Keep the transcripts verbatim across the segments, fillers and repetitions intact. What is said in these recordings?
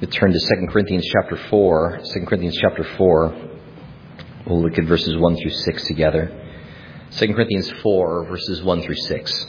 We turn to Second Corinthians chapter four. Second Corinthians chapter four. We'll look at verses one through six together. Second Corinthians four, verses one through six.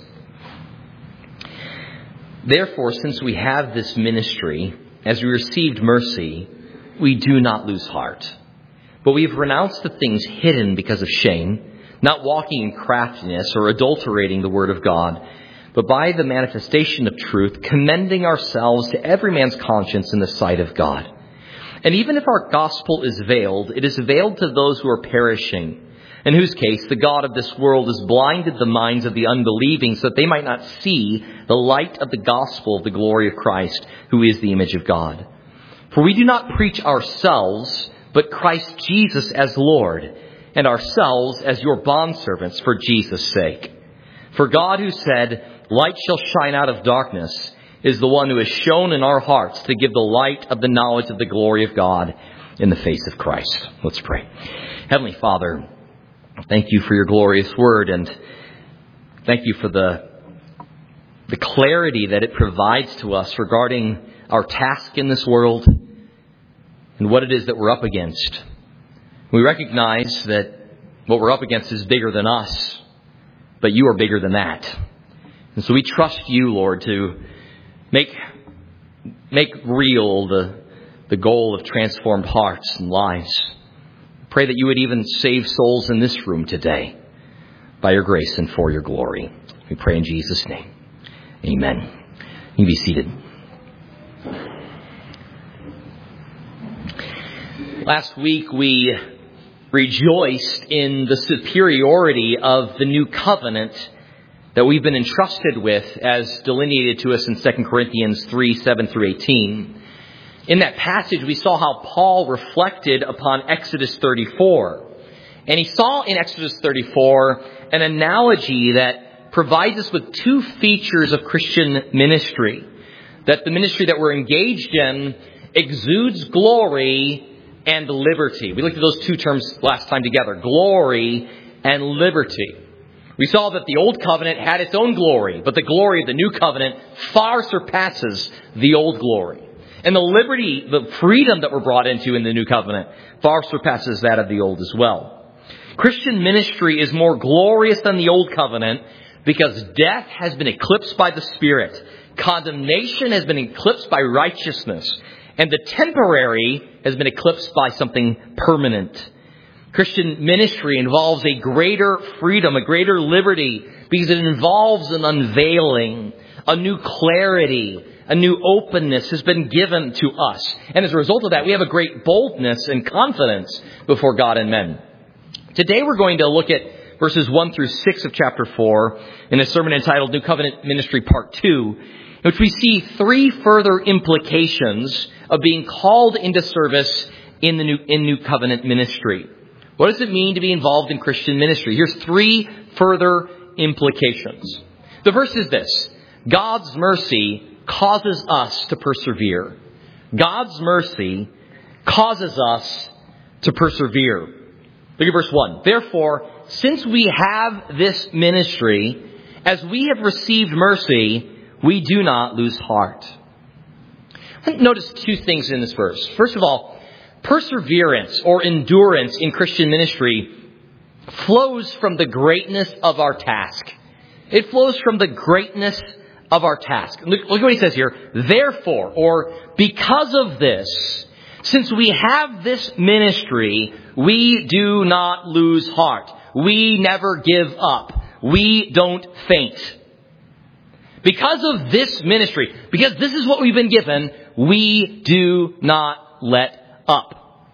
Therefore, since we have this ministry, as we received mercy, we do not lose heart. But we have renounced the things hidden because of shame, not walking in craftiness or adulterating the word of God, but by the manifestation of truth, commending ourselves to every man's conscience in the sight of God. And even if our gospel is veiled, it is veiled to those who are perishing, in whose case the God of this world has blinded the minds of the unbelieving so that they might not see the light of the gospel of the glory of Christ, who is the image of God. For we do not preach ourselves, but Christ Jesus as Lord, and ourselves as your bondservants for Jesus' sake. For God, who said, "Light shall shine out of darkness," is the one who has shone in our hearts to give the light of the knowledge of the glory of God in the face of Christ. Let's pray. Heavenly Father, thank you for your glorious word, and thank you for the, the clarity that it provides to us regarding our task in this world and what it is that we're up against. We recognize that what we're up against is bigger than us, but you are bigger than that. And so we trust you, Lord, to make make real the, the goal of transformed hearts and lives. Pray that you would even save souls in this room today by your grace and for your glory. We pray in Jesus' name. Amen. You can be seated. Last week we rejoiced in the superiority of the new covenant that we've been entrusted with as delineated to us in Second Corinthians three, seven through eighteen. In that passage, we saw how Paul reflected upon Exodus thirty-four. And he saw in Exodus thirty-four an analogy that provides us with two features of Christian ministry. That the ministry that we're engaged in exudes glory and liberty. We looked at those two terms last time together, glory and liberty. We saw that the old covenant had its own glory, but the glory of the new covenant far surpasses the old glory. And the liberty, the freedom that we're brought into in the new covenant far surpasses that of the old as well. Christian ministry is more glorious than the old covenant because death has been eclipsed by the Spirit. Condemnation has been eclipsed by righteousness. And the temporary has been eclipsed by something permanent. Christian ministry involves a greater freedom, a greater liberty, because it involves an unveiling, a new clarity, a new openness has been given to us. And as a result of that, we have a great boldness and confidence before God and men. Today we're going to look at verses one through six of chapter four in a sermon entitled New Covenant Ministry Part two, in which we see three further implications of being called into service in the new, in New Covenant ministry. What does it mean to be involved in Christian ministry? Here's three further implications. The first is this: God's mercy causes us to persevere. God's mercy causes us to persevere. Look at verse one. Therefore, since we have this ministry, as we have received mercy, we do not lose heart. Notice two things in this verse. First of all, perseverance or endurance in Christian ministry flows from the greatness of our task. It flows from the greatness of our task. Look, look what he says here. Therefore, or because of this, since we have this ministry, we do not lose heart. We never give up. We don't faint. Because of this ministry, because this is what we've been given, we do not let up.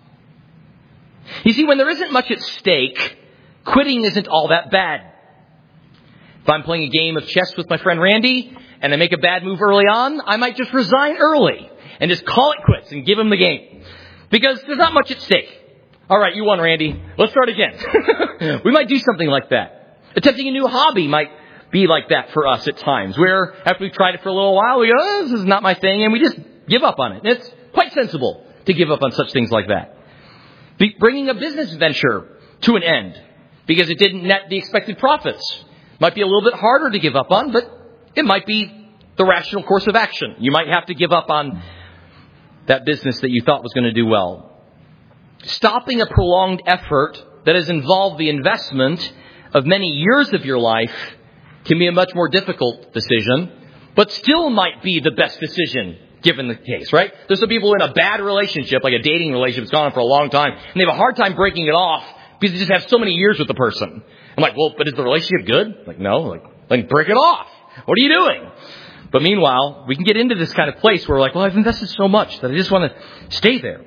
You see, when there isn't much at stake, quitting isn't all that bad. If I'm playing a game of chess with my friend Randy and I make a bad move early on, I might just resign early and just call it quits and give him the game. Because there's not much at stake. All right, you won, Randy. Let's start again. We might do something like that. Attempting a new hobby might be like that for us at times, where after we've tried it for a little while, we go, oh, this is not my thing, and we just give up on it. And it's quite sensible to give up on such things like that. Be bringing a business venture to an end because it didn't net the expected profits might be a little bit harder to give up on, but it might be the rational course of action. You might have to give up on that business that you thought was going to do well. Stopping a prolonged effort that has involved the investment of many years of your life can be a much more difficult decision, but still might be the best decision given the case, right? There's some people in a bad relationship, like a dating relationship that's gone on for a long time, and they have a hard time breaking it off because they just have so many years with the person. I'm like, well, but is the relationship good? Like, no. Like, then break it off. What are you doing? But meanwhile, we can get into this kind of place where we're like, well, I've invested so much that I just want to stay there.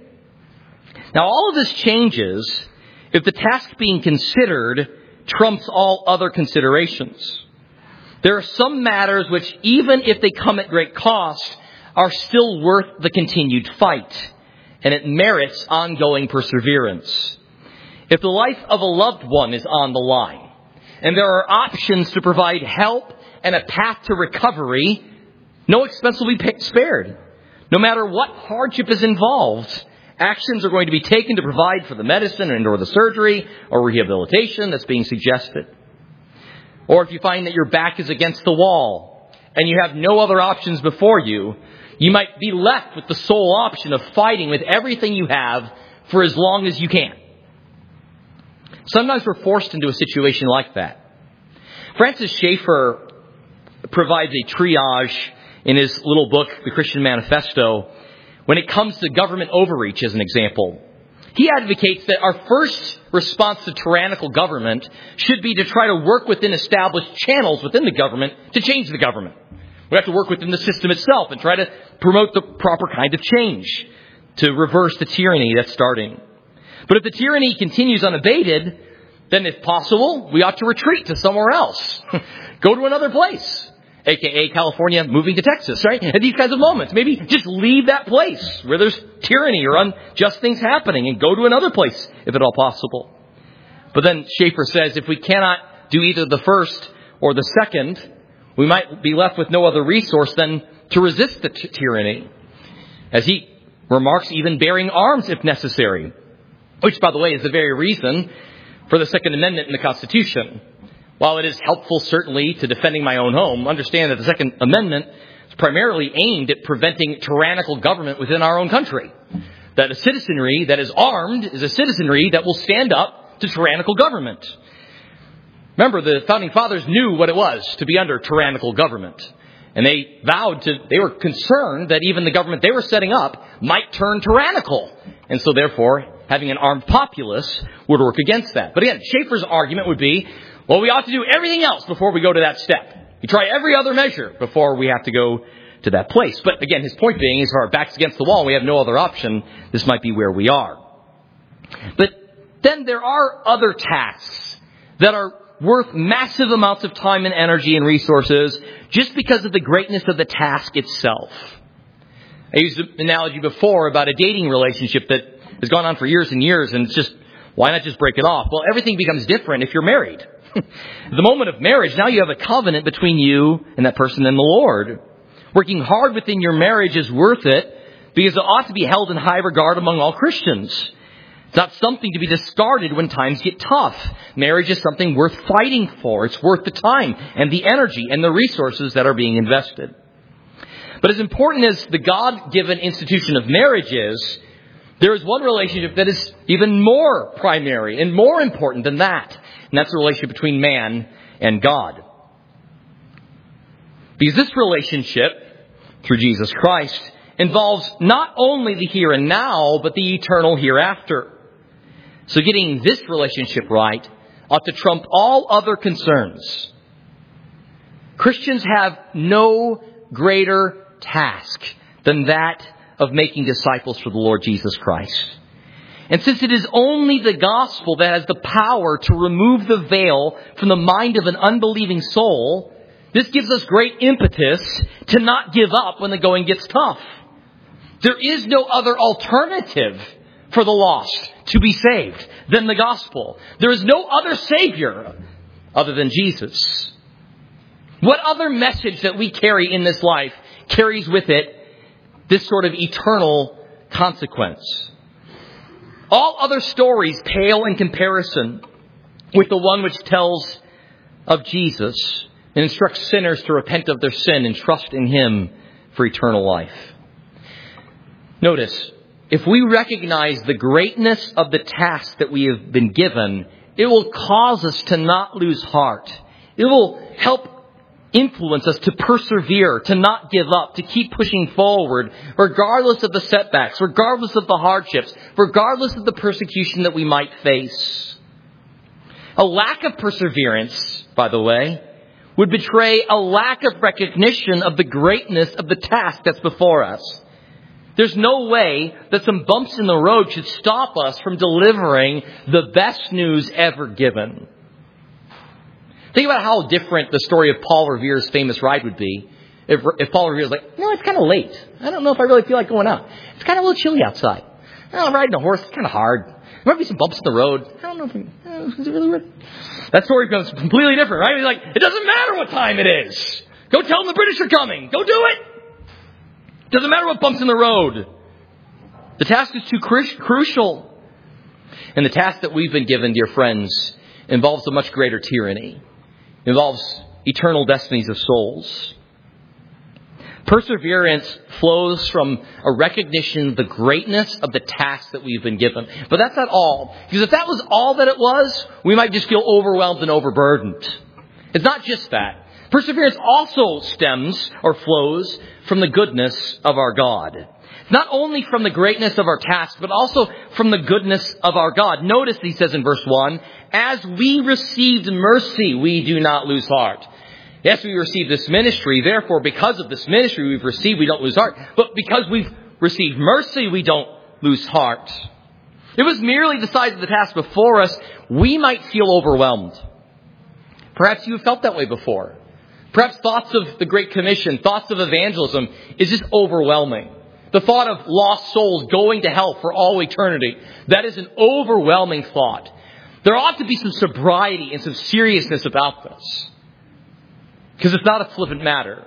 Now, all of this changes if the task being considered trumps all other considerations. There are some matters which, even if they come at great cost, are still worth the continued fight, and it merits ongoing perseverance. If the life of a loved one is on the line, and there are options to provide help and a path to recovery, no expense will be spared. No matter what hardship is involved, actions are going to be taken to provide for the medicine and or the surgery or rehabilitation that's being suggested. Or if you find that your back is against the wall and you have no other options before you, you might be left with the sole option of fighting with everything you have for as long as you can. Sometimes we're forced into a situation like that. Francis Schaeffer provides a triage in his little book, The Christian Manifesto, when it comes to government overreach, as an example. He advocates that our first response to tyrannical government should be to try to work within established channels within the government to change the government. We have to work within the system itself and try to promote the proper kind of change to reverse the tyranny that's starting. But if the tyranny continues unabated, then if possible, we ought to retreat to somewhere else. Go to another place, a k a. California, moving to Texas, right? At these kinds of moments, maybe just leave that place where there's tyranny or unjust things happening and go to another place, if at all possible. But then Schaeffer says if we cannot do either the first or the second, we might be left with no other resource than to resist the t- tyranny. As he remarks, even bearing arms if necessary. Which, by the way, is the very reason for the Second Amendment in the Constitution. While it is helpful, certainly, to defending my own home, understand that the Second Amendment is primarily aimed at preventing tyrannical government within our own country. That a citizenry that is armed is a citizenry that will stand up to tyrannical government. Remember, the Founding Fathers knew what it was to be under tyrannical government. And they vowed to, they were concerned that even the government they were setting up might turn tyrannical. And so therefore, having an armed populace would work against that. But again, Schaeffer's argument would be, well, we ought to do everything else before we go to that step. We try every other measure before we have to go to that place. But again, his point being is if our back's against the wall and we have no other option, this might be where we are. But then there are other tasks that are worth massive amounts of time and energy and resources just because of the greatness of the task itself. I used an analogy before about a dating relationship that has gone on for years and years, and it's just, why not just break it off? Well, everything becomes different if you're married. The moment of marriage, now you have a covenant between you and that person and the Lord. Working hard within your marriage is worth it because it ought to be held in high regard among all Christians. It's not something to be discarded when times get tough. Marriage is something worth fighting for. It's worth the time and the energy and the resources that are being invested. But as important as the God-given institution of marriage is, there is one relationship that is even more primary and more important than that. And that's the relationship between man and God. Because this relationship, through Jesus Christ, involves not only the here and now, but the eternal hereafter. So getting this relationship right ought to trump all other concerns. Christians have no greater task than that of making disciples for the Lord Jesus Christ. And since it is only the gospel that has the power to remove the veil from the mind of an unbelieving soul, this gives us great impetus to not give up when the going gets tough. There is no other alternative for the lost to be saved than the gospel. There is no other Savior other than Jesus. What other message that we carry in this life carries with it this sort of eternal consequence? All other stories pale in comparison with the one which tells of Jesus and instructs sinners to repent of their sin and trust in Him for eternal life. Notice, if we recognize the greatness of the task that we have been given, it will cause us to not lose heart. It will help influence us to persevere, to not give up, to keep pushing forward, regardless of the setbacks, regardless of the hardships, regardless of the persecution that we might face. A lack of perseverance, by the way, would betray a lack of recognition of the greatness of the task that's before us. There's no way that some bumps in the road should stop us from delivering the best news ever given. Think about how different the story of Paul Revere's famous ride would be if, if Paul Revere was like, no, it's kind of late. I don't know if I really feel like going out. It's kind of a little chilly outside. Oh, riding a horse, it's kind of hard. There might be some bumps in the road. I don't know if it, uh, is it really worth it? That story becomes completely different, right? He's like, it doesn't matter what time it is. Go tell them the British are coming. Go do it. Doesn't matter what bumps in the road. The task is too cru- crucial. And the task that we've been given, dear friends, involves a much greater tyranny. It involves eternal destinies of souls. Perseverance flows from a recognition of the greatness of the task that we've been given. But that's not all. Because if that was all that it was, we might just feel overwhelmed and overburdened. It's not just that. Perseverance also stems or flows from the goodness of our God. Not only from the greatness of our task, but also from the goodness of our God. Notice he says in verse one, as we received mercy, we do not lose heart. Yes, we received this ministry. Therefore, because of this ministry we've received, we don't lose heart. But because we've received mercy, we don't lose heart. If it was merely the size of the task before us, we might feel overwhelmed. Perhaps you have felt that way before. Perhaps thoughts of the Great Commission, thoughts of evangelism is just overwhelming. The thought of lost souls going to hell for all eternity, that is an overwhelming thought. There ought to be some sobriety and some seriousness about this. Because it's not a flippant matter.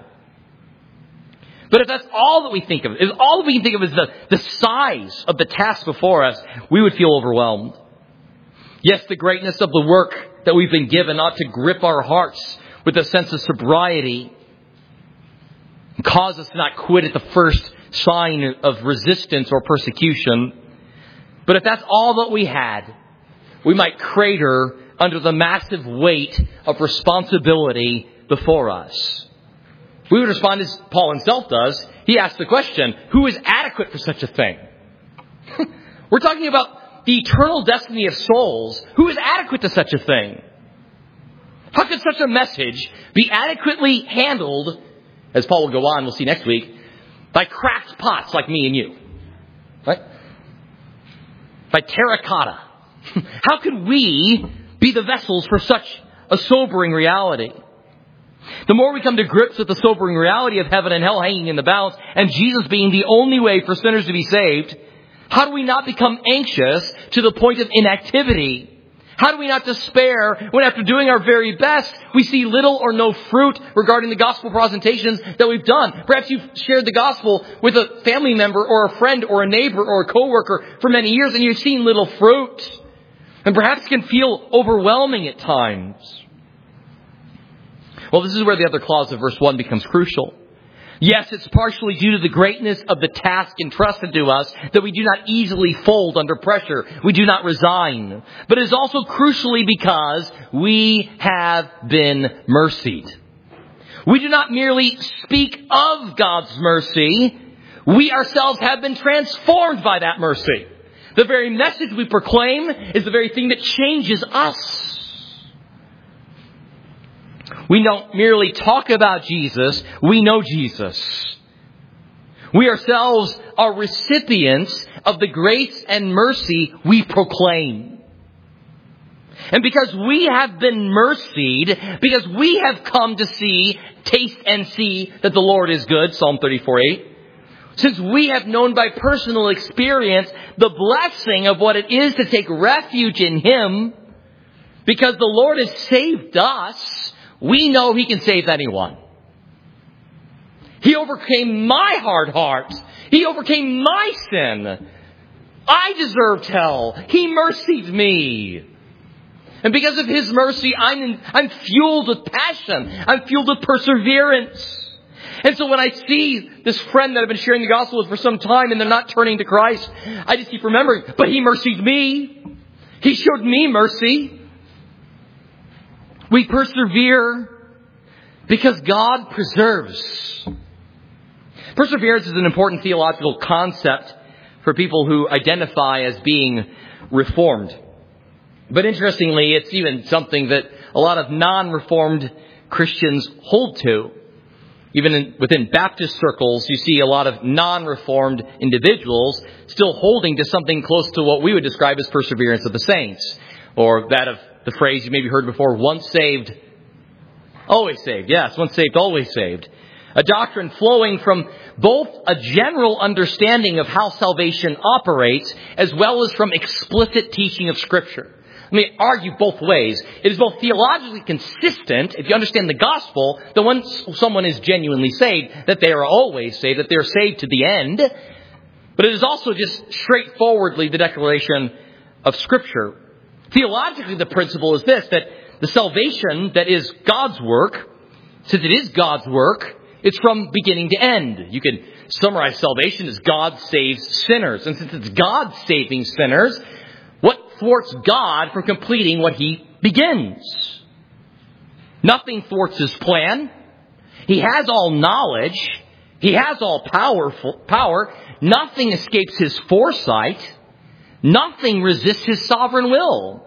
But if that's all that we think of, if all that we can think of is the, the size of the task before us, we would feel overwhelmed. Yes, the greatness of the work that we've been given ought to grip our hearts with a sense of sobriety and cause us to not quit at the first sign of resistance or persecution. But if that's all that we had, we might crater under the massive weight of responsibility before us. We would respond as Paul himself does. He asks the question, who is adequate for such a thing? We're talking about the eternal destiny of souls. Who is adequate to such a thing? How could such a message be adequately handled, as Paul will go on, we'll see next week, by cracked pots like me and you? Right? By terracotta. How could we be the vessels for such a sobering reality? The more we come to grips with the sobering reality of heaven and hell hanging in the balance and Jesus being the only way for sinners to be saved, how do we not become anxious to the point of inactivity? How do we not despair when after doing our very best, we see little or no fruit regarding the gospel presentations that we've done? Perhaps you've shared the gospel with a family member or a friend or a neighbor or a coworker for many years and you've seen little fruit. And perhaps it can feel overwhelming at times. Well, this is where the other clause of verse one becomes crucial. Yes, it's partially due to the greatness of the task entrusted to us that we do not easily fold under pressure. We do not resign. But it is also crucially because we have been mercied. We do not merely speak of God's mercy. We ourselves have been transformed by that mercy. The very message we proclaim is the very thing that changes us. We don't merely talk about Jesus, we know Jesus. We ourselves are recipients of the grace and mercy we proclaim. And because we have been mercied, because we have come to see, taste and see that the Lord is good, Psalm thirty-four eight, since we have known by personal experience the blessing of what it is to take refuge in Him, because the Lord has saved us, we know He can save anyone. He overcame my hard heart. He overcame my sin. I deserved hell. He mercied me. And because of His mercy, I'm, in, I'm fueled with passion. I'm fueled with perseverance. And so when I see this friend that I've been sharing the gospel with for some time and they're not turning to Christ, I just keep remembering, but He mercied me. He showed me mercy. We persevere because God preserves. Perseverance is an important theological concept for people who identify as being Reformed. But interestingly, it's even something that a lot of non-Reformed Christians hold to. Even in, within Baptist circles, you see a lot of non-Reformed individuals still holding to something close to what we would describe as perseverance of the saints. Or that of the phrase you maybe heard before, once saved, always saved. Yes, once saved, always saved. A doctrine flowing from both a general understanding of how salvation operates, as well as from explicit teaching of Scripture. Let me argue both ways. It is both theologically consistent, if you understand the gospel, that once someone is genuinely saved, that they are always saved, that they are saved to the end. But it is also just straightforwardly the declaration of Scripture. Theologically, the principle is this, that the salvation that is God's work, since it is God's work, it's from beginning to end. You can summarize salvation as God saves sinners. And since it's God saving sinners, what thwarts God from completing what He begins? Nothing thwarts His plan. He has all knowledge. He has all powerful power. Nothing escapes His foresight. Nothing resists His sovereign will.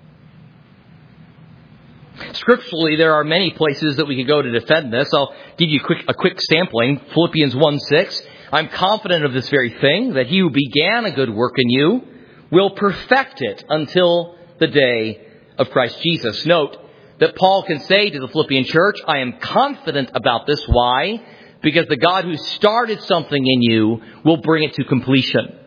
Scripturally, there are many places that we could go to defend this. I'll give you a quick, a quick sampling. Philippians one six. I'm confident of this very thing, that He who began a good work in you will perfect it until the day of Christ Jesus. Note that Paul can say to the Philippian church, I am confident about this. Why? Because the God who started something in you will bring it to completion.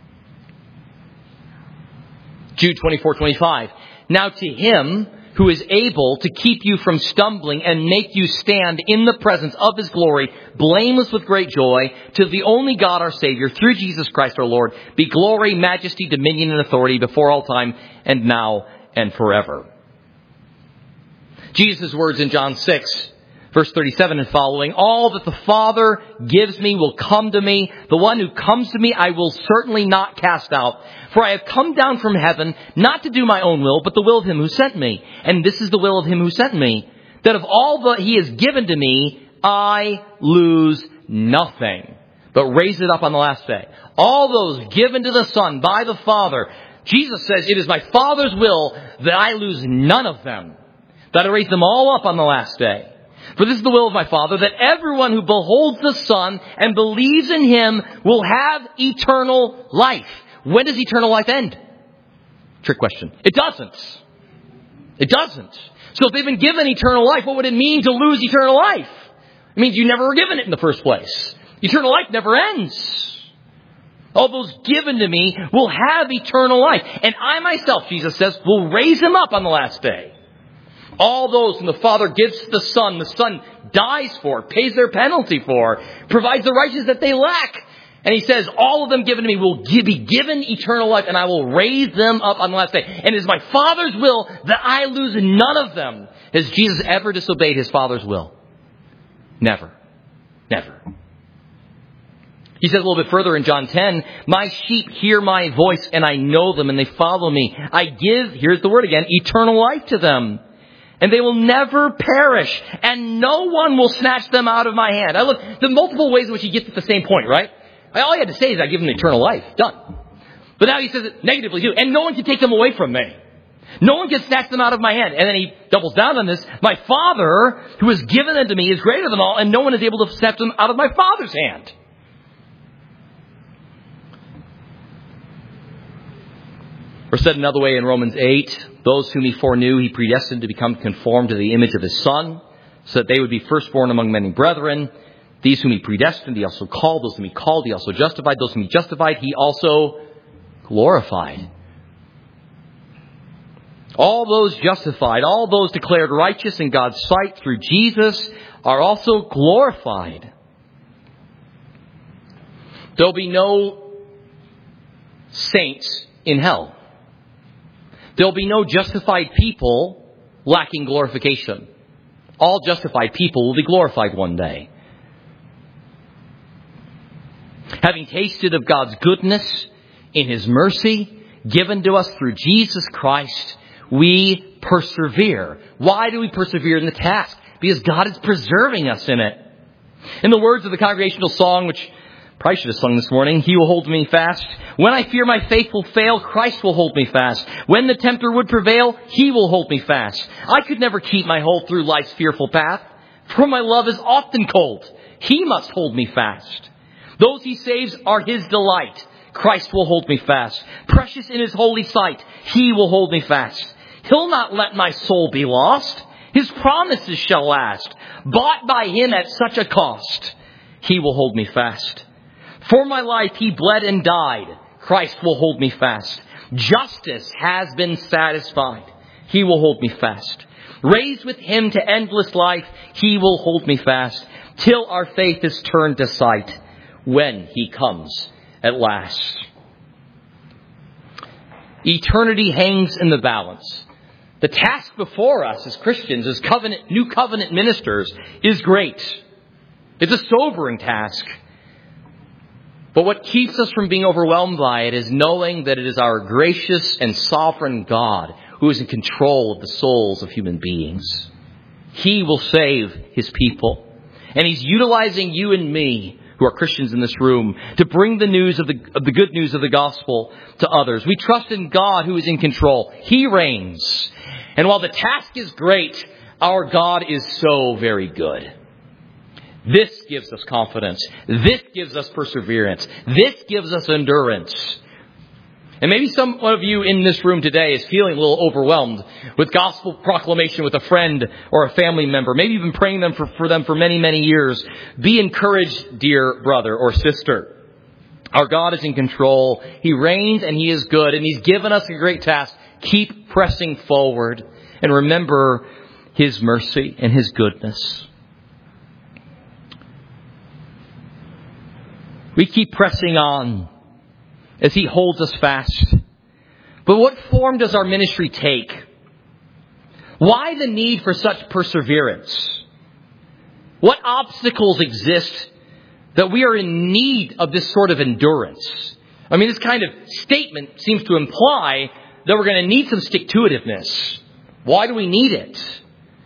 Jude twenty-four twenty-five. Now to Him who is able to keep you from stumbling and make you stand in the presence of His glory, blameless with great joy, to the only God our Savior, through Jesus Christ our Lord, be glory, majesty, dominion, and authority before all time, and now and forever. Jesus' words in John six, verse thirty-seven and following, all that the Father gives me will come to me. The one who comes to me I will certainly not cast out. For I have come down from heaven, not to do my own will, but the will of Him who sent me. And this is the will of Him who sent me, that of all that He has given to me, I lose nothing, but raise it up on the last day. All those given to the Son by the Father, Jesus says, it is my Father's will that I lose none of them, that I raise them all up on the last day. For this is the will of my Father, that everyone who beholds the Son and believes in Him will have eternal life. When does eternal life end? Trick question. It doesn't. It doesn't. So if they've been given eternal life, what would it mean to lose eternal life? It means you never were given it in the first place. Eternal life never ends. All those given to me will have eternal life. And I myself, Jesus says, will raise them up on the last day. All those whom the Father gives to the Son, the Son dies for, pays their penalty for, provides the righteousness that they lack. And He says, all of them given to me will be given eternal life, and I will raise them up on the last day. And it is my Father's will that I lose none of them. Has Jesus ever disobeyed His Father's will? Never. Never. He says a little bit further in John ten, my sheep hear my voice, and I know them, and they follow me. I give, here's the word again, eternal life to them. And they will never perish, and no one will snatch them out of my hand. I look, the multiple ways in which He gets at the same point, right? All He had to say is, I give them eternal life. Done. But now He says it negatively too. And no one can take them away from me. No one can snatch them out of my hand. And then He doubles down on this. My Father, who has given them to me, is greater than all, and no one is able to snatch them out of my Father's hand. Or said another way in Romans eight, those whom He foreknew, He predestined to become conformed to the image of His Son, so that they would be firstborn among many brethren. These whom He predestined, He also called. Those whom He called, He also justified. Those whom He justified, He also glorified. All those justified, all those declared righteous in God's sight through Jesus are also glorified. There'll be no saints in hell. There'll be no justified people lacking glorification. All justified people will be glorified one day. Having tasted of God's goodness in His mercy given to us through Jesus Christ, we persevere. Why do we persevere in the task? Because God is preserving us in it. In the words of the congregational song, which I probably should have sung this morning, He will hold me fast. When I fear my faith will fail, Christ will hold me fast. When the tempter would prevail, He will hold me fast. I could never keep my hold through life's fearful path, for my love is often cold. He must hold me fast. Those He saves are His delight. Christ will hold me fast. Precious in His holy sight, He will hold me fast. He'll not let my soul be lost. His promises shall last. Bought by Him at such a cost, He will hold me fast. For my life He bled and died. Christ will hold me fast. Justice has been satisfied. He will hold me fast. Raised with Him to endless life, He will hold me fast. Till our faith is turned to sight, when He comes at last. Eternity hangs in the balance. The task before us as Christians, as covenant, new covenant ministers, is great. It's a sobering task. But what keeps us from being overwhelmed by it is knowing that it is our gracious and sovereign God who is in control of the souls of human beings. He will save His people. And He's utilizing you and me, who are Christians in this room, to bring the news of the, of the good news of the gospel to others. We trust in God who is in control. He reigns. And while the task is great, our God is so very good. This gives us confidence. This gives us perseverance. This gives us endurance. And maybe some of you in this room today is feeling a little overwhelmed with gospel proclamation with a friend or a family member. Maybe you've been praying them for, for them for many, many years. Be encouraged, dear brother or sister. Our God is in control. He reigns and He is good. And He's given us a great task. Keep pressing forward and remember His mercy and His goodness. We keep pressing on as He holds us fast. But what form does our ministry take? Why the need for such perseverance? What obstacles exist that we are in need of this sort of endurance? I mean, this kind of statement seems to imply that we're going to need some stick-to-itiveness. Why do we need it?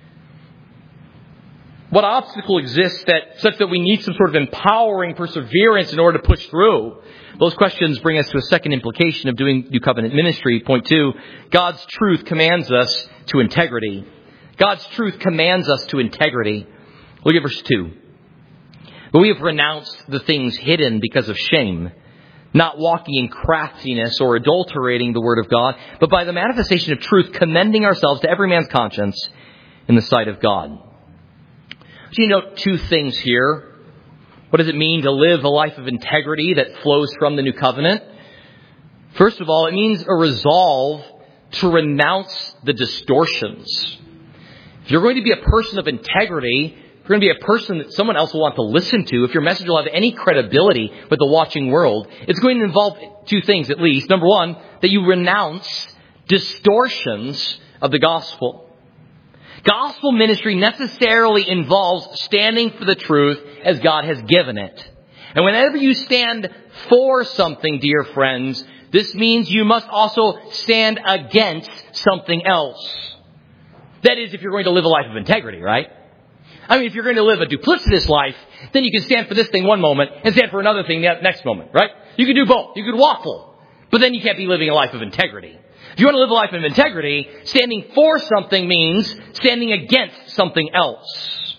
What obstacle exists that such that we need some sort of empowering perseverance in order to push through? Those questions bring us to a second implication of doing New Covenant ministry. Point two, God's truth commands us to integrity. God's truth commands us to integrity. Look at verse two. But we have renounced the things hidden because of shame, not walking in craftiness or adulterating the word of God, but by the manifestation of truth, commending ourselves to every man's conscience in the sight of God. So you note two things here. What does it mean to live a life of integrity that flows from the new covenant? First of all, it means a resolve to renounce the distortions. If you're going to be a person of integrity, if you're going to be a person that someone else will want to listen to, if your message will have any credibility with the watching world, it's going to involve two things at least. Number one, that you renounce distortions of the gospel. Gospel ministry necessarily involves standing for the truth as God has given it. And whenever you stand for something, dear friends, this means you must also stand against something else. That is, if you're going to live a life of integrity, right? I mean, if you're going to live a duplicitous life, then you can stand for this thing one moment and stand for another thing the next moment, right? You can do both. You could waffle. But then you can't be living a life of integrity. If you want to live a life of integrity, standing for something means standing against something else.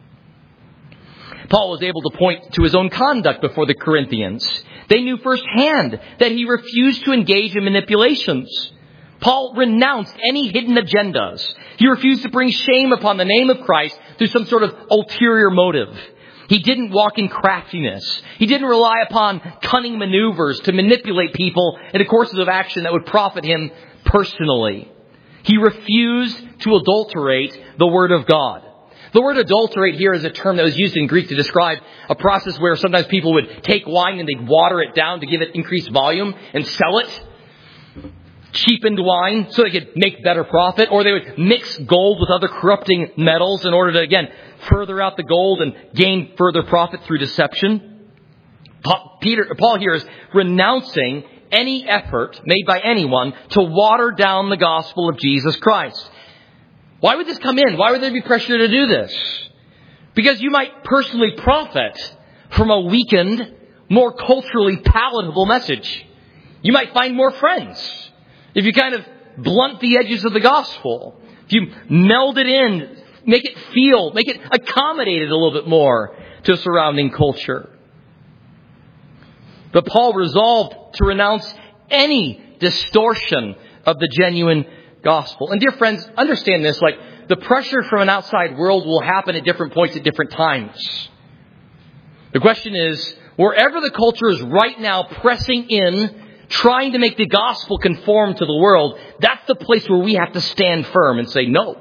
Paul was able to point to his own conduct before the Corinthians. They knew firsthand that he refused to engage in manipulations. Paul renounced any hidden agendas. He refused to bring shame upon the name of Christ through some sort of ulterior motive. He didn't walk in craftiness. He didn't rely upon cunning maneuvers to manipulate people into courses of action that would profit him personally. He refused to adulterate the Word of God. The word adulterate here is a term that was used in Greek to describe a process where sometimes people would take wine and they'd water it down to give it increased volume and sell it. Cheapened wine so they could make better profit, or they would mix gold with other corrupting metals in order to, again, further out the gold and gain further profit through deception. Peter, Paul here is renouncing any effort made by anyone to water down the gospel of Jesus Christ. Why would this come in? Why would there be pressure to do this? Because you might personally profit from a weakened, more culturally palatable message. You might find more friends if you kind of blunt the edges of the gospel. If you meld it in, make it feel, make it accommodate it a little bit more to surrounding culture. But Paul resolved to renounce any distortion of the genuine gospel. And dear friends, understand this, like the pressure from an outside world will happen at different points at different times. The question is, wherever the culture is right now pressing in, trying to make the gospel conform to the world, that's the place where we have to stand firm and say no.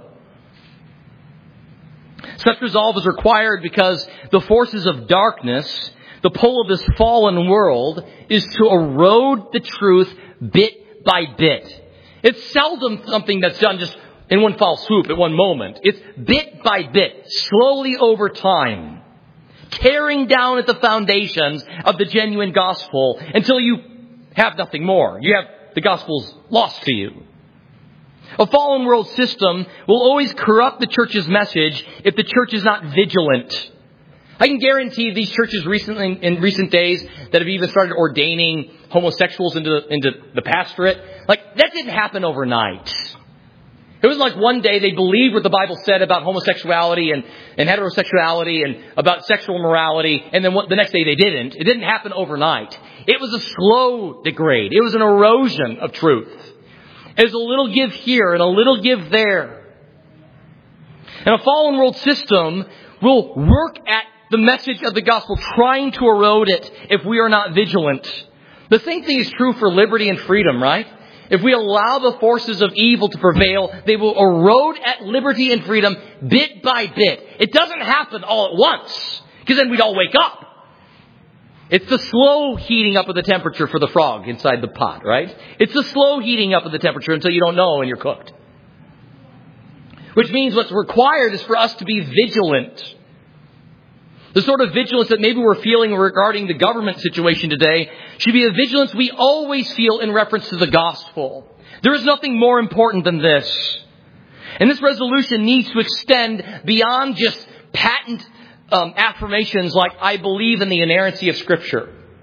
Such resolve is required because the forces of darkness, the pull of this fallen world, is to erode the truth bit by bit. It's seldom something that's done just in one foul swoop at one moment. It's bit by bit, slowly over time, tearing down at the foundations of the genuine gospel until you have nothing more. You have the gospel's lost to you. A fallen world system will always corrupt the church's message if the church is not vigilant. I can guarantee these churches recently, in recent days, that have even started ordaining homosexuals into, into the pastorate, like, that didn't happen overnight. It was like one day they believed what the Bible said about homosexuality and, and heterosexuality and about sexual morality, and then what, the next day they didn't. It didn't happen overnight. It was a slow degrade. It was an erosion of truth. It was a little give here and a little give there. And a fallen world system will work at the message of the gospel, trying to erode it if we are not vigilant. The same thing is true for liberty and freedom, right? If we allow the forces of evil to prevail, they will erode at liberty and freedom bit by bit. It doesn't happen all at once, because then we'd all wake up. It's the slow heating up of the temperature for the frog inside the pot, right? It's the slow heating up of the temperature until you don't know and you're cooked. Which means what's required is for us to be vigilant. The sort of vigilance that maybe we're feeling regarding the government situation today should be a vigilance we always feel in reference to the gospel. There is nothing more important than this. And this resolution needs to extend beyond just patent um, affirmations like, I believe in the inerrancy of Scripture.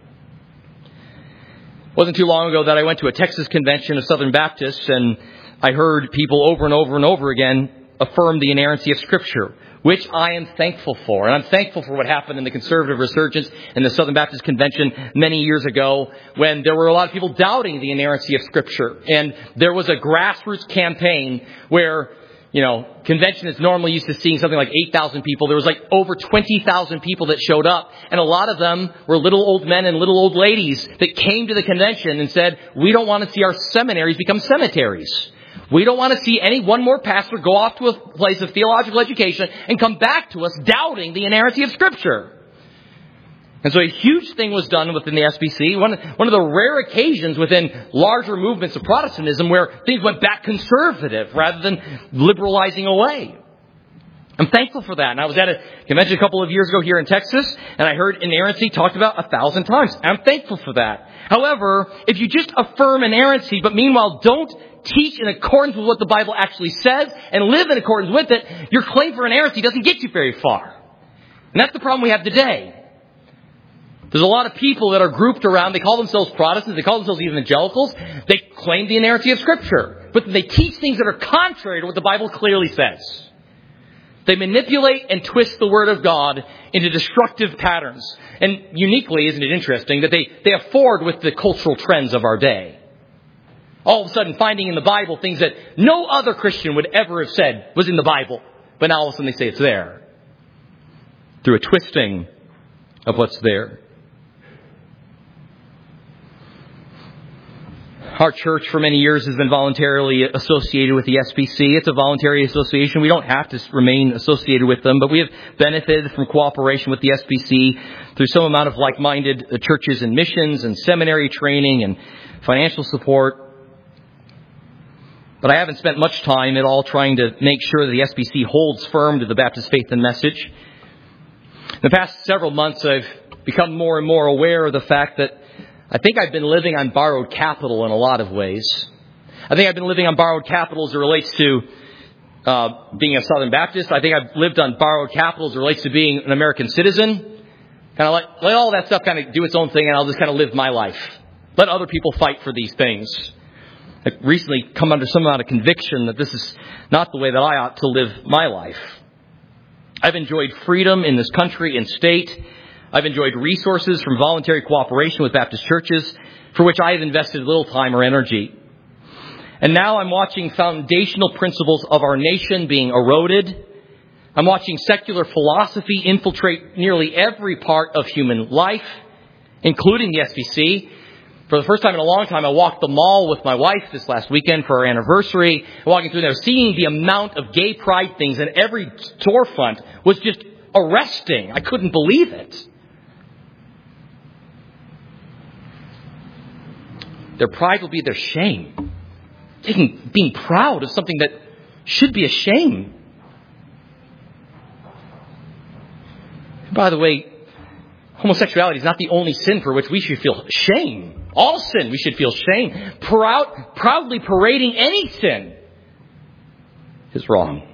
It wasn't too long ago that I went to a Texas convention of Southern Baptists, and I heard people over and over and over again affirm the inerrancy of Scripture, which I am thankful for. And I'm thankful for what happened in the conservative resurgence in the Southern Baptist Convention many years ago, when there were a lot of people doubting the inerrancy of Scripture. And there was a grassroots campaign where, you know, convention is normally used to seeing something like eight thousand people. There was like over twenty thousand people that showed up. And a lot of them were little old men and little old ladies that came to the convention and said, we don't want to see our seminaries become cemeteries. We don't want to see any one more pastor go off to a place of theological education and come back to us doubting the inerrancy of Scripture. And so a huge thing was done within the S B C, one, one of the rare occasions within larger movements of Protestantism where things went back conservative rather than liberalizing away. I'm thankful for that. And I was at a convention a couple of years ago here in Texas, and I heard inerrancy talked about a thousand times. I'm thankful for that. However, if you just affirm inerrancy, but meanwhile don't teach in accordance with what the Bible actually says and live in accordance with it, your claim for inerrancy doesn't get you very far. And that's the problem we have today. There's a lot of people that are grouped around, they call themselves Protestants, they call themselves evangelicals, they claim the inerrancy of Scripture, but they teach things that are contrary to what the Bible clearly says. They manipulate and twist the Word of God into destructive patterns. And uniquely, isn't it interesting, that they, they afford with the cultural trends of our day. All of a sudden finding in the Bible things that no other Christian would ever have said was in the Bible. But now all of a sudden they say it's there. Through a twisting of what's there. Our church for many years has been voluntarily associated with the S B C. It's a voluntary association. We don't have to remain associated with them, but we have benefited from cooperation with the S B C through some amount of like-minded churches and missions and seminary training and financial support. But I haven't spent much time at all trying to make sure that the S B C holds firm to the Baptist faith and message. In the past several months, I've become more and more aware of the fact that I think I've been living on borrowed capital in a lot of ways. I think I've been living on borrowed capital as it relates to uh, being a Southern Baptist. I think I've lived on borrowed capital as it relates to being an American citizen. Kind of like, let all that stuff kind of do its own thing, and I'll just kind of live my life. Let other people fight for these things. I've recently come under some amount of conviction that this is not the way that I ought to live my life. I've enjoyed freedom in this country and state. I've enjoyed resources from voluntary cooperation with Baptist churches, for which I have invested little time or energy. And now I'm watching foundational principles of our nation being eroded. I'm watching secular philosophy infiltrate nearly every part of human life, including the S B C. For the first time in a long time, I walked the mall with my wife this last weekend for our anniversary. Walking through there, seeing the amount of gay pride things in every storefront was just arresting. I couldn't believe it. Their pride will be their shame. Taking, being proud of something that should be a shame. By the way, homosexuality is not the only sin for which we should feel shame. All sin, we should feel shame. Proud, proudly parading any sin is wrong.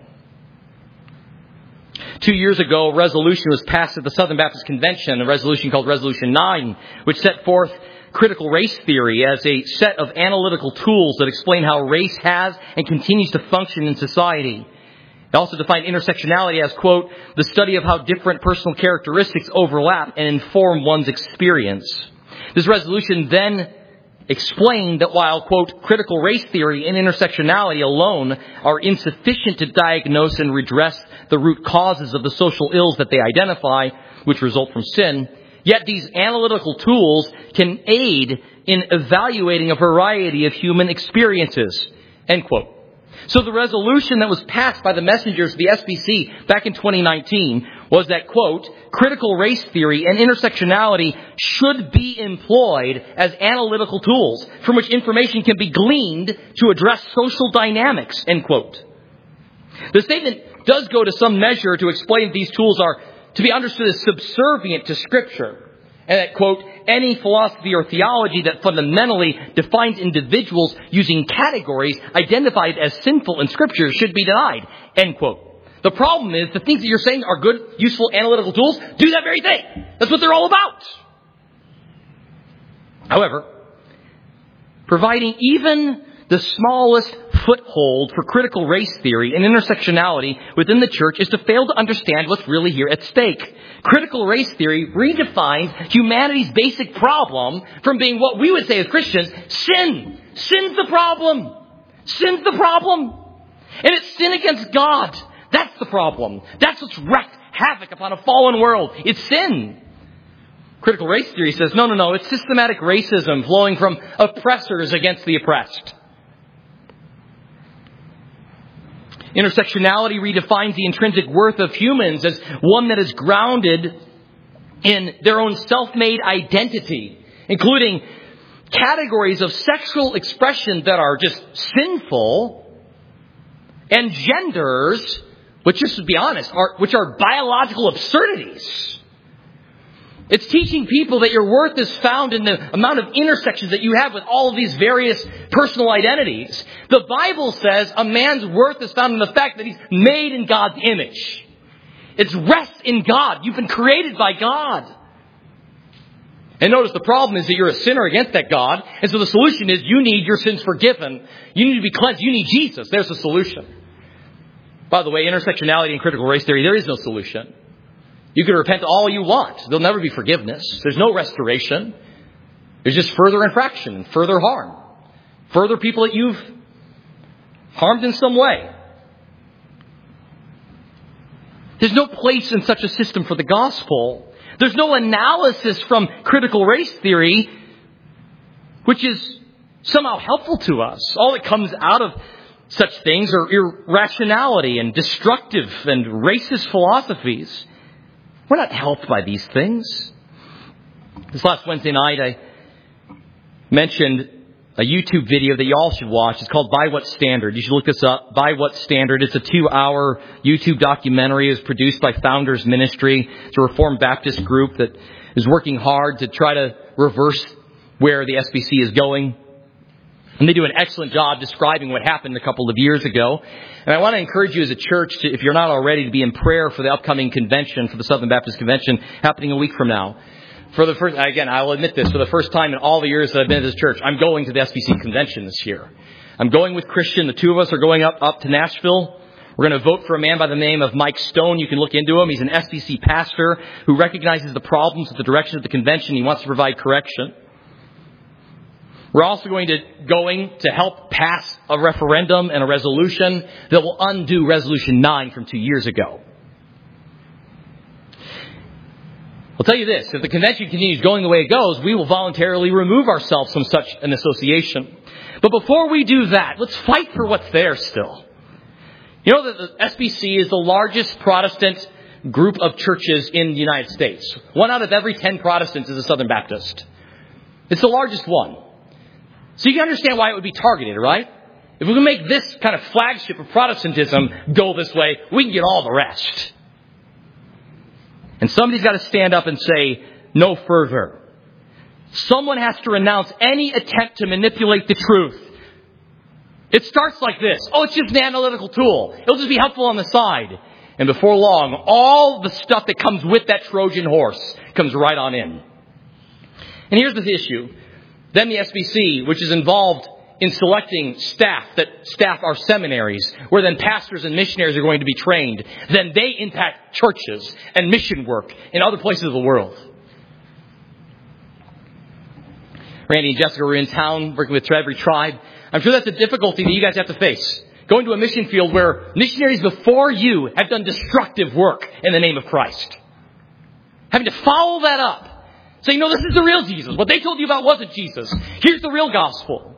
Two years ago, a resolution was passed at the Southern Baptist Convention, a resolution called Resolution nine, which set forth critical race theory as a set of analytical tools that explain how race has and continues to function in society. It also defined intersectionality as, quote, the study of how different personal characteristics overlap and inform one's experience. This resolution then explained that while, quote, critical race theory and intersectionality alone are insufficient to diagnose and redress the root causes of the social ills that they identify, which result from sin, yet these analytical tools can aid in evaluating a variety of human experiences, end quote. So the resolution that was passed by the messengers of the S B C back in twenty nineteen was that, quote, critical race theory and intersectionality should be employed as analytical tools from which information can be gleaned to address social dynamics, end quote. The statement does go to some measure to explain that these tools are to be understood as subservient to Scripture. And that, quote, any philosophy or theology that fundamentally defines individuals using categories identified as sinful in Scripture should be denied, end quote. The problem is the things that you're saying are good, useful, analytical tools do that very thing. That's what they're all about. However, providing even the smallest foothold for critical race theory and intersectionality within the church is to fail to understand what's really here at stake. Critical race theory redefines humanity's basic problem from being what we would say as Christians, sin. Sin's the problem. Sin's the problem. And it's sin against God. That's the problem. That's what's wreaked havoc upon a fallen world. It's sin. Critical race theory says, no, no, no, it's systematic racism flowing from oppressors against the oppressed. Intersectionality redefines the intrinsic worth of humans as one that is grounded in their own self-made identity, including categories of sexual expression that are just sinful and genders, which, just to be honest, are which are biological absurdities. It's teaching people that your worth is found in the amount of intersections that you have with all of these various personal identities. The Bible says a man's worth is found in the fact that he's made in God's image. It's rest in God. You've been created by God. And notice the problem is that you're a sinner against that God. And so the solution is you need your sins forgiven. You need to be cleansed. You need Jesus. There's the solution. By the way, intersectionality and critical race theory, there is no solution. You can repent all you want. There'll never be forgiveness. There's no restoration. There's just further infraction and further harm. Further people that you've harmed in some way. There's no place in such a system for the gospel. There's no analysis from critical race theory which is somehow helpful to us. All that comes out of such things are irrationality and destructive and racist philosophies. We're not helped by these things. This last Wednesday night, I mentioned a YouTube video that you all should watch. It's called By What Standard? You should look this up. By What Standard? It's a two-hour YouTube documentary. It was produced by Founders Ministry. It's a Reformed Baptist group that is working hard to try to reverse where the S B C is going. And they do an excellent job describing what happened a couple of years ago. And I want to encourage you as a church, to, if you're not already, to be in prayer for the upcoming convention, for the Southern Baptist Convention, happening a week from now. For the first, again, I will admit this, for the first time in all the years that I've been at this church, I'm going to the S B C convention this year. I'm going with Christian. The two of us are going up, up to Nashville. We're going to vote for a man by the name of Mike Stone. You can look into him. He's an S B C pastor who recognizes the problems with the direction of the convention. He wants to provide correction. We're also going to going to help pass a referendum and a resolution that will undo Resolution nine from two years ago. I'll tell you this, if the convention continues going the way it goes, we will voluntarily remove ourselves from such an association. But before we do that, let's fight for what's there still. You know that the S B C is the largest Protestant group of churches in the United States. One out of every ten Protestants is a Southern Baptist. It's the largest one. So you can understand why it would be targeted, right? If we can make this kind of flagship of Protestantism go this way, we can get all the rest. And somebody's got to stand up and say, no further. Someone has to renounce any attempt to manipulate the truth. It starts like this. Oh, it's just an analytical tool. It'll just be helpful on the side. And before long, all the stuff that comes with that Trojan horse comes right on in. And here's the issue. Then the S B C, which is involved in selecting staff that staff our seminaries, where then pastors and missionaries are going to be trained, then they impact churches and mission work in other places of the world. Randy and Jessica were in town working with every tribe. I'm sure that's a difficulty that you guys have to face. Going to a mission field where missionaries before you have done destructive work in the name of Christ. Having to follow that up. Saying, no, this is the real Jesus. What they told you about wasn't Jesus. Here's the real gospel.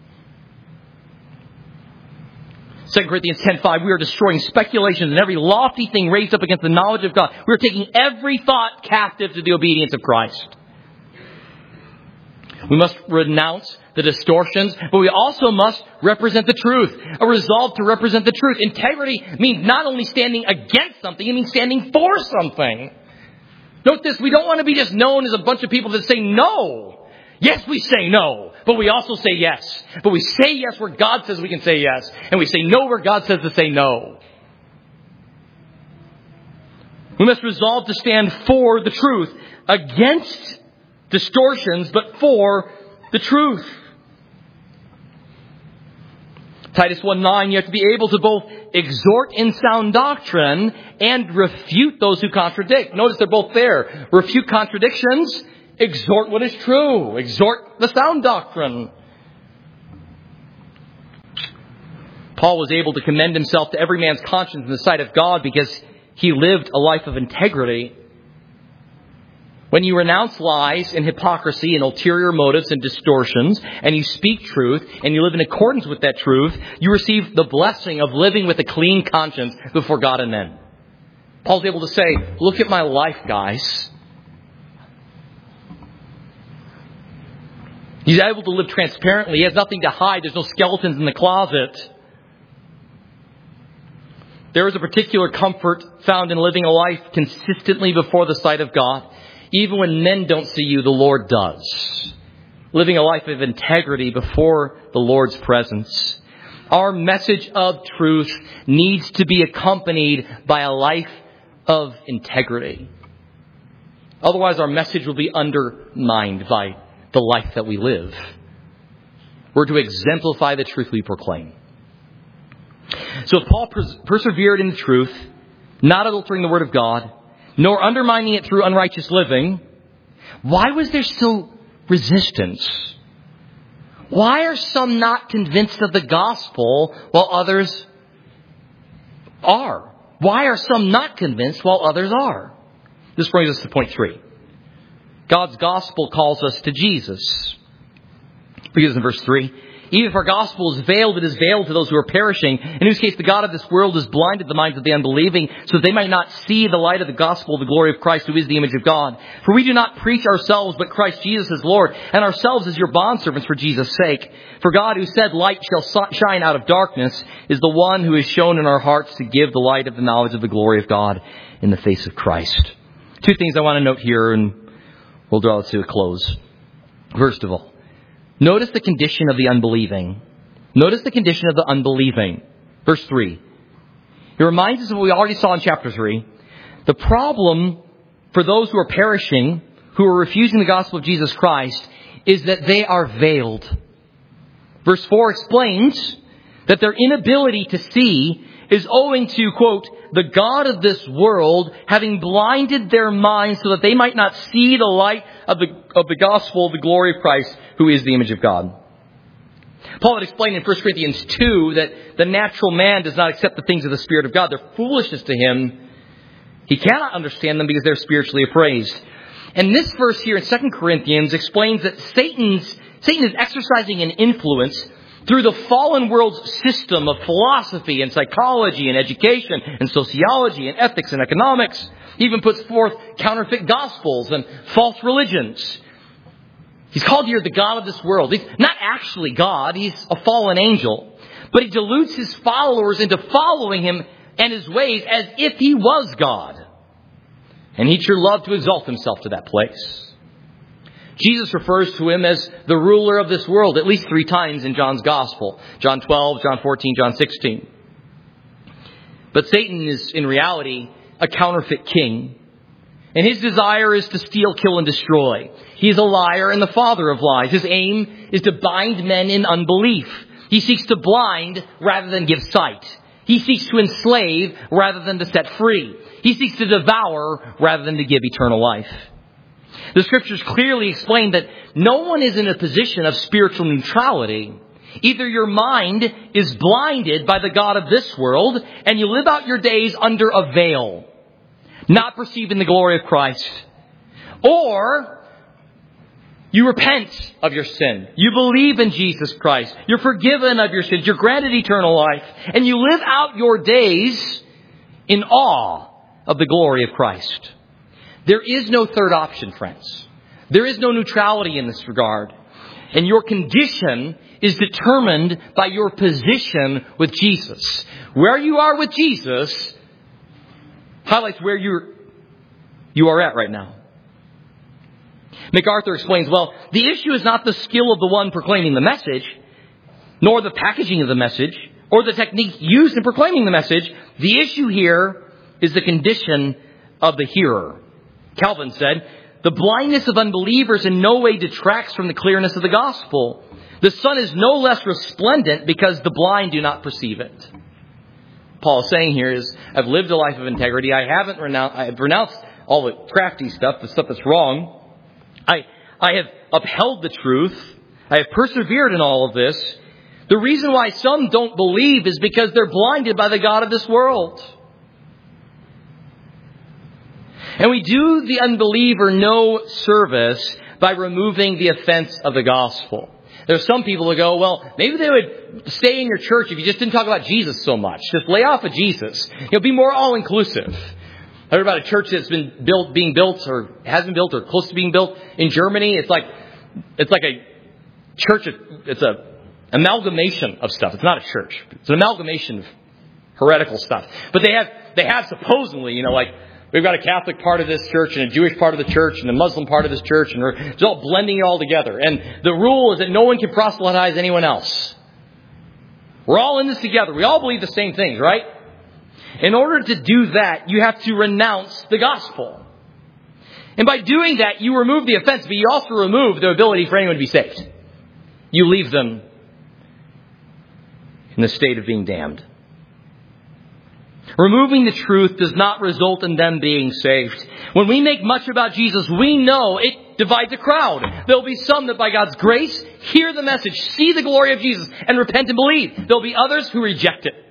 Second Corinthians ten five, we are destroying speculations and every lofty thing raised up against the knowledge of God. We are taking every thought captive to the obedience of Christ. We must renounce the distortions, but we also must represent the truth. A resolve to represent the truth. Integrity means not only standing against something, it means standing for something. Note this, we don't want to be just known as a bunch of people that say no. Yes, we say no, but we also say yes. But we say yes where God says we can say yes, and we say no where God says to say no. We must resolve to stand for the truth, against distortions, but for the truth. Titus one nine, you have to be able to both exhort in sound doctrine and refute those who contradict. Notice they're both there. Refute contradictions, exhort what is true, exhort the sound doctrine. Paul was able to commend himself to every man's conscience in the sight of God because he lived a life of integrity. When you renounce lies and hypocrisy and ulterior motives and distortions, and you speak truth, and you live in accordance with that truth, you receive the blessing of living with a clean conscience before God and men. Paul's able to say, look at my life, guys. He's able to live transparently. He has nothing to hide. There's no skeletons in the closet. There is a particular comfort found in living a life consistently before the sight of God. Even when men don't see you, the Lord does. Living a life of integrity before the Lord's presence. Our message of truth needs to be accompanied by a life of integrity. Otherwise, our message will be undermined by the life that we live. We're to exemplify the truth we proclaim. So if Paul pers- persevered in the truth, not adulterating the word of God, nor undermining it through unrighteous living, why was there still resistance? Why are some not convinced of the gospel while others are? Why are some not convinced while others are? This brings us to point three. God's gospel calls us to Jesus. Because in verse three, even if our gospel is veiled, it is veiled to those who are perishing, in whose case the God of this world has blinded the minds of the unbelieving, so that they might not see the light of the gospel of the glory of Christ, who is the image of God. For we do not preach ourselves, but Christ Jesus as Lord, and ourselves as your bondservants for Jesus' sake. For God, who said, light shall shine out of darkness, is the one who is shown in our hearts to give the light of the knowledge of the glory of God in the face of Christ. Two things I want to note here, and We'll draw it to a close. First of all, notice the condition of the unbelieving. Notice the condition of the unbelieving. Verse three. It reminds us of what we already saw in chapter three. The problem for those who are perishing, who are refusing the gospel of Jesus Christ, is that they are veiled. Verse four explains that their inability to see is owing to, quote, the God of this world having blinded their minds so that they might not see the light of the, of the gospel of the glory of Christ, who is the image of God. Paul had explained in First Corinthians two that the natural man does not accept the things of the Spirit of God. They're foolishness to him. He cannot understand them because they're spiritually appraised. And this verse here in Second Corinthians explains that Satan's, Satan is exercising an influence through the fallen world's system of philosophy and psychology and education and sociology and ethics and economics. He even puts forth counterfeit gospels and false religions. He's called here the God of this world. He's not actually God. He's a fallen angel. But he deludes his followers into following him and his ways as if he was God. And he'd sure love to exalt himself to that place. Jesus refers to him as the ruler of this world at least three times in John's Gospel. John twelve, John fourteen, John sixteen. But Satan is in reality a counterfeit king. And his desire is to steal, kill, and destroy. He is a liar and the father of lies. His aim is to bind men in unbelief. He seeks to blind rather than give sight. He seeks to enslave rather than to set free. He seeks to devour rather than to give eternal life. The Scriptures clearly explain that no one is in a position of spiritual neutrality. Either your mind is blinded by the God of this world and you live out your days under a veil, not perceiving the glory of Christ. Or you repent of your sin. You believe in Jesus Christ. You're forgiven of your sins. You're granted eternal life. And you live out your days in awe of the glory of Christ. There is no third option, friends. There is no neutrality in this regard. And your condition is determined by your position with Jesus. Where you are with Jesus highlights where you're, you are at right now. MacArthur explains, well, the issue is not the skill of the one proclaiming the message, nor the packaging of the message, or the technique used in proclaiming the message. The issue here is the condition of the hearer. Calvin said, the blindness of unbelievers in no way detracts from the clearness of the gospel. The sun is no less resplendent because the blind do not perceive it. Paul is saying here is, I've lived a life of integrity. I haven't renounced, I've renounced all the crafty stuff, the stuff that's wrong. I, I have upheld the truth. I have persevered in all of this. The reason why some don't believe is because they're blinded by the God of this world. And we do the unbeliever no service by removing the offense of the gospel. There's some people who go, well, maybe they would stay in your church if you just didn't talk about Jesus so much. Just lay off of Jesus. You'll be more all-inclusive. I heard about a church that's been built, being built, or has been built, or close to being built in Germany. It's like, it's like a church. It's a amalgamation of stuff. It's not a church. It's an amalgamation of heretical stuff. But they have, they have supposedly, you know, like, we've got a Catholic part of this church and a Jewish part of the church and a Muslim part of this church, and we're it's all blending it all together. And the rule is that no one can proselytize anyone else. We're all in this together. We all believe the same things, right? In order to do that, you have to renounce the gospel. And by doing that, you remove the offense, but you also remove the ability for anyone to be saved. You leave them in the state of being damned. Removing the truth does not result in them being saved. When we make much about Jesus, we know it divides a crowd. There'll be some that by God's grace hear the message, see the glory of Jesus, and repent and believe. There'll be others who reject it.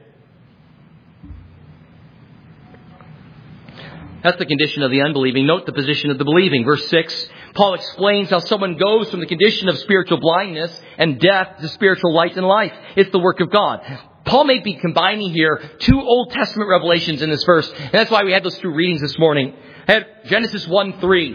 That's the condition of the unbelieving. Note the position of the believing. Verse six, Paul explains how someone goes from the condition of spiritual blindness and death to spiritual light and life. It's the work of God. Paul may be combining here two Old Testament revelations in this verse. And that's why we had those two readings this morning. I had Genesis one three.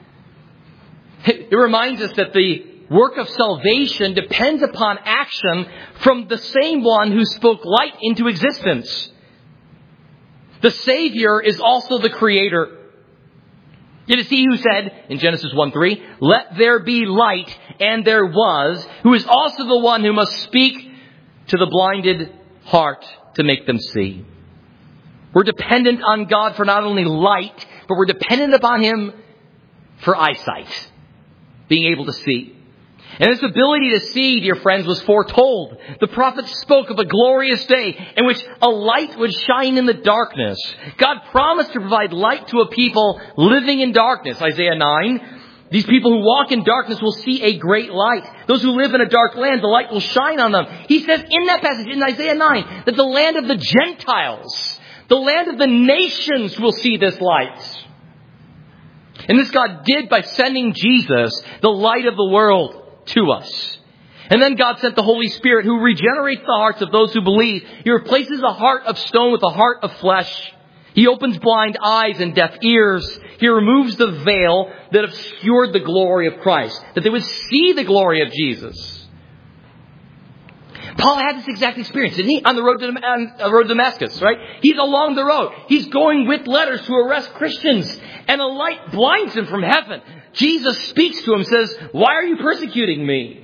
It reminds us that the work of salvation depends upon action from the same one who spoke light into existence. The Savior is also the Creator. It is he who said, in Genesis one three, "Let there be light," and there was, who is also the one who must speak to the blinded heart to make them see. We're dependent on God for not only light, but we're dependent upon Him for eyesight, being able to see. And this ability to see, dear friends, was foretold. The prophet spoke of a glorious day in which a light would shine in the darkness. God promised to provide light to a people living in darkness. Isaiah nine. These people who walk in darkness will see a great light. Those who live in a dark land, the light will shine on them. He says in that passage in Isaiah nine that the land of the Gentiles, the land of the nations will see this light. And this God did by sending Jesus, the light of the world, to us. And then God sent the Holy Spirit who regenerates the hearts of those who believe. He replaces a heart of stone with a heart of flesh. He opens blind eyes and deaf ears. He removes the veil that obscured the glory of Christ, that they would see the glory of Jesus. Paul had this exact experience, didn't he? On the road to, on the road to Damascus, right? He's along the road. He's going with letters to arrest Christians. And a light blinds him from heaven. Jesus speaks to him, says, "Why are you persecuting me?"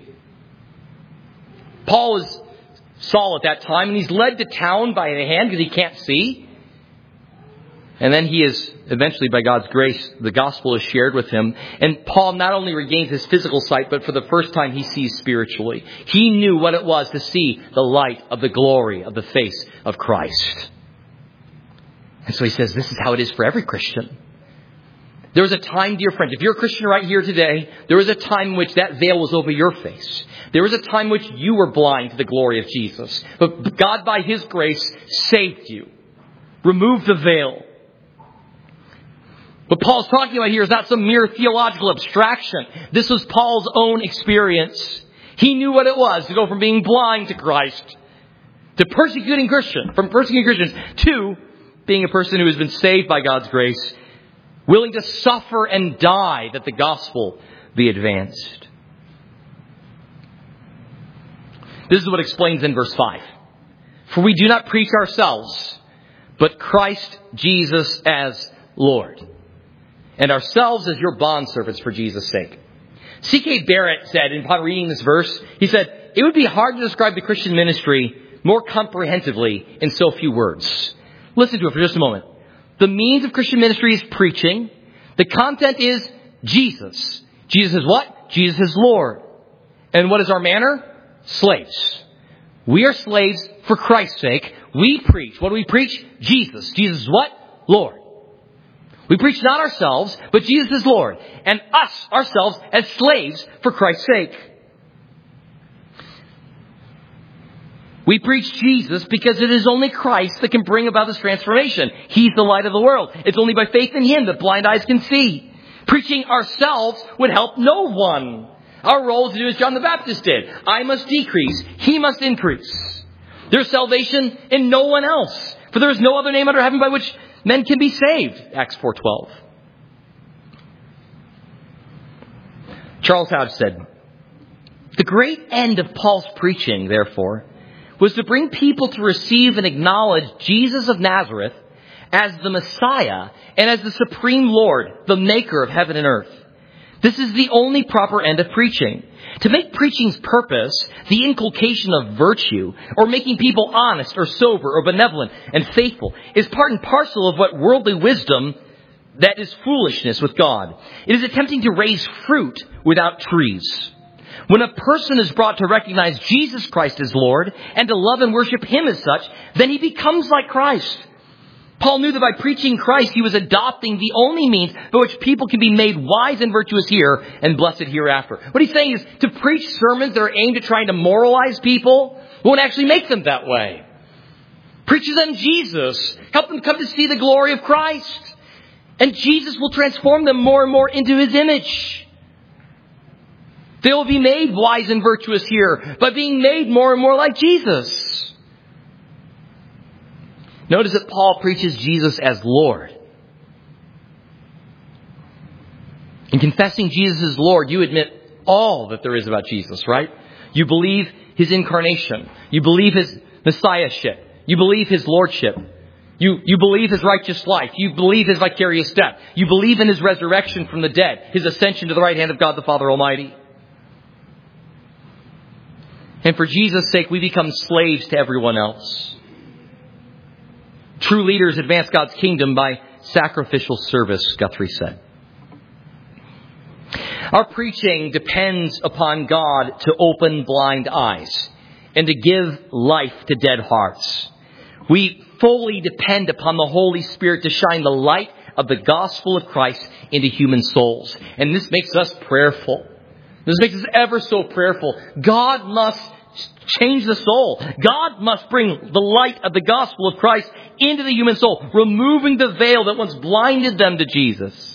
Paul is Saul at that time, and he's led to town by a hand because he can't see. And then he is, eventually by God's grace, the gospel is shared with him. And Paul not only regains his physical sight, but for the first time he sees spiritually. He knew what it was to see the light of the glory of the face of Christ. And so he says, this is how it is for every Christian. There was a time, dear friends, if you're a Christian right here today, there was a time in which that veil was over your face. There was a time in which you were blind to the glory of Jesus. But God, by His grace, saved you. Removed the veil. What Paul's talking about here is not some mere theological abstraction. This was Paul's own experience. He knew what it was to go from being blind to Christ, to persecuting Christians, from persecuting Christians, to being a person who has been saved by God's grace, willing to suffer and die that the gospel be advanced. This is what explains in verse five. For we do not preach ourselves, but Christ Jesus as Lord, and ourselves as your bondservants for Jesus' sake. C K Barrett said, upon reading this verse, he said, it would be hard to describe the Christian ministry more comprehensively in so few words. Listen to it for just a moment. The means of Christian ministry is preaching. The content is Jesus. Jesus is what? Jesus is Lord. And what is our manner? Slaves. We are slaves for Christ's sake. We preach. What do we preach? Jesus. Jesus is what? Lord. We preach not ourselves, but Jesus is Lord. And us, ourselves, as slaves for Christ's sake. We preach Jesus because it is only Christ that can bring about this transformation. He's the light of the world. It's only by faith in Him that blind eyes can see. Preaching ourselves would help no one. Our role is to do as John the Baptist did. I must decrease. He must increase. There's salvation in no one else. For there is no other name under heaven by which men can be saved. Acts four twelve. Charles Hodge said, the great end of Paul's preaching, therefore, was to bring people to receive and acknowledge Jesus of Nazareth as the Messiah and as the supreme Lord, the maker of heaven and earth. This is the only proper end of preaching. To make preaching's purpose the inculcation of virtue, or making people honest or sober or benevolent and faithful, is part and parcel of what worldly wisdom that is foolishness with God. It is attempting to raise fruit without trees. When a person is brought to recognize Jesus Christ as Lord and to love and worship Him as such, then he becomes like Christ. Paul knew that by preaching Christ, he was adopting the only means by which people can be made wise and virtuous here and blessed hereafter. What he's saying is to preach sermons that are aimed at trying to moralize people won't actually make them that way. Preach to them Jesus. Help them come to see the glory of Christ. And Jesus will transform them more and more into His image. They will be made wise and virtuous here by being made more and more like Jesus. Notice that Paul preaches Jesus as Lord. In confessing Jesus as Lord, you admit all that there is about Jesus, right? You believe His incarnation. You believe His messiahship. You believe His lordship. You, you believe His righteous life. You believe His vicarious death. You believe in His resurrection from the dead, His ascension to the right hand of God the Father Almighty. And for Jesus' sake, we become slaves to everyone else. True leaders advance God's kingdom by sacrificial service, Guthrie said. Our preaching depends upon God to open blind eyes and to give life to dead hearts. We fully depend upon the Holy Spirit to shine the light of the gospel of Christ into human souls. And this makes us prayerful. This makes us ever so prayerful. God must change the soul. God must bring the light of the gospel of Christ into the human soul, removing the veil that once blinded them to Jesus.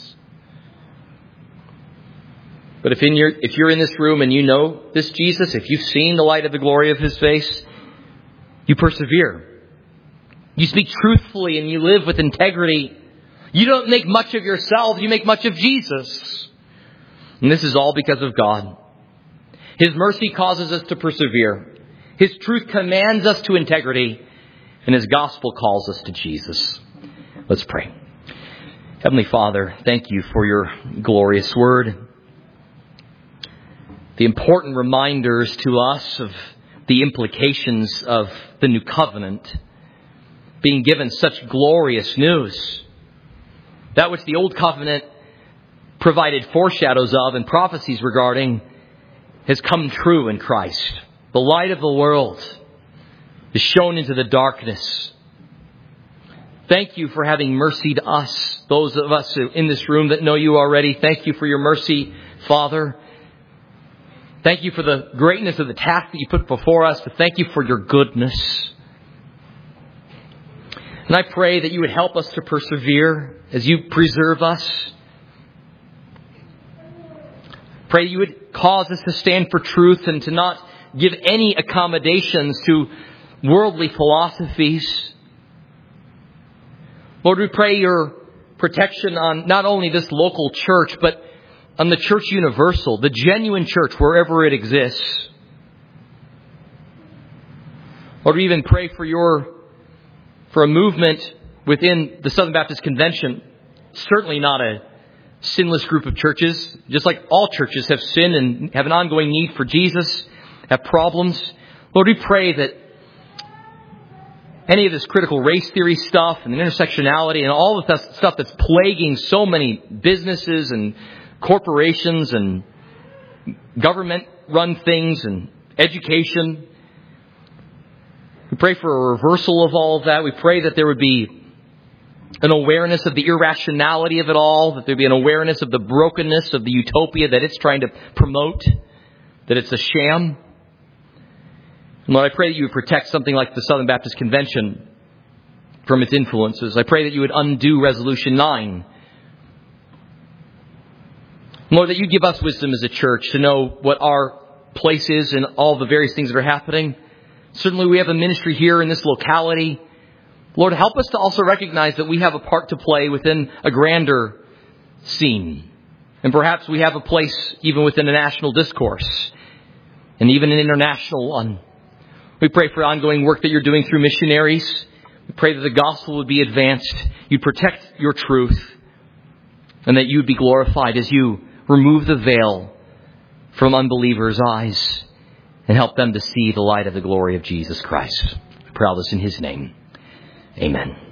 But if in your, if you're in this room and you know this Jesus, if you've seen the light of the glory of His face, you persevere. You speak truthfully and you live with integrity. You don't make much of yourself, you make much of Jesus. And this is all because of God. His mercy causes us to persevere. His truth commands us to integrity. And His gospel calls us to Jesus. Let's pray. Heavenly Father, thank you for your glorious word. The important reminders to us of the implications of the new covenant, being given such glorious news. That which the old covenant provided foreshadows of and prophecies regarding has come true in Christ. The light of the world is shown into the darkness. Thank you for having mercy to us, those of us in this room that know you already. Thank you for your mercy, Father. Thank you for the greatness of the task that you put before us, but thank you for your goodness. And I pray that you would help us to persevere as you preserve us. Pray you would cause us to stand for truth and to not give any accommodations to worldly philosophies. Lord, we pray your protection on not only this local church, but on the church universal, the genuine church wherever it exists. Lord, we even pray for your, for a movement within the Southern Baptist Convention. Certainly not a sinless group of churches. Just like all churches have sinned and have an ongoing need for Jesus, have problems. Lord, we pray that any of this critical race theory stuff and the intersectionality and all of that stuff that's plaguing so many businesses and corporations and government-run things and education. We pray for a reversal of all of that. We pray that there would be an awareness of the irrationality of it all, that there would be an awareness of the brokenness of the utopia that it's trying to promote, that it's a sham. And Lord, I pray that you would protect something like the Southern Baptist Convention from its influences. I pray that you would undo Resolution nine. Lord, that you give us wisdom as a church to know what our place is in all the various things that are happening. Certainly we have a ministry here in this locality. Lord, help us to also recognize that we have a part to play within a grander scene. And perhaps we have a place even within a national discourse and even an international one. We pray for ongoing work that you're doing through missionaries. We pray that the gospel would be advanced. You'd protect your truth and that you'd be glorified as you remove the veil from unbelievers' eyes and help them to see the light of the glory of Jesus Christ. I pray all this in His name. Amen.